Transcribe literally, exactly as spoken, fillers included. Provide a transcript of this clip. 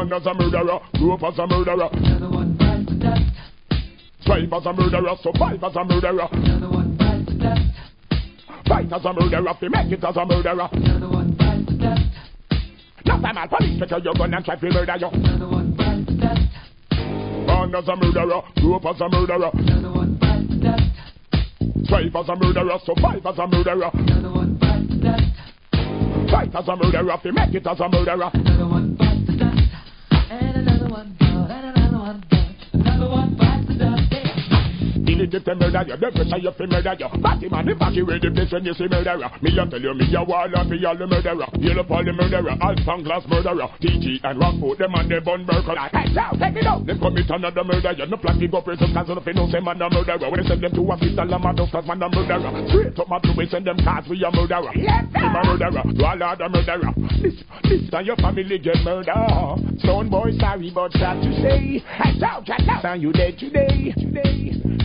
Born as a murderer, grew up as a murderer. Another one bites the dust. Strive as a murderer, survive as a murderer. Another one bites the dust. Fight as a murderer, fi make it as a murderer. Another one bites the dust. Last time I'll police pick up your gun and try to murder you. Another one bites the dust. Born as a murderer, grew up as a murderer. Another one bites the dust. Strive as a murderer, survive as a murderer. Another one bites the dust. Fight as a murderer, fi make it as a murderer. Another one bites the dust. And another one gone, and another one gone. Another one bites the dust. If they murder you, never say you fi murder you. Batty man, if I with the place when you see murderer. Me a tell you, me a wall and me all the murderer. Yellow Paul the murderer, Alphan Glass murderer. T G and Rockfoot, them and they bun burger. Hey, now, take it out. They commit another murder. You no plan to go prison, cause nothing no say man a murderer. When they send them to a hospital, I'm a doctor, man a murderer. Straight up my blue, we send them cards, we a murderer. Yes, sir. I'm a murderer, you all are the murderer. Listen, listen, and your family get murdered. Stone boy, sorry, but sad to say. Hey, now, now, now, you dead today, today.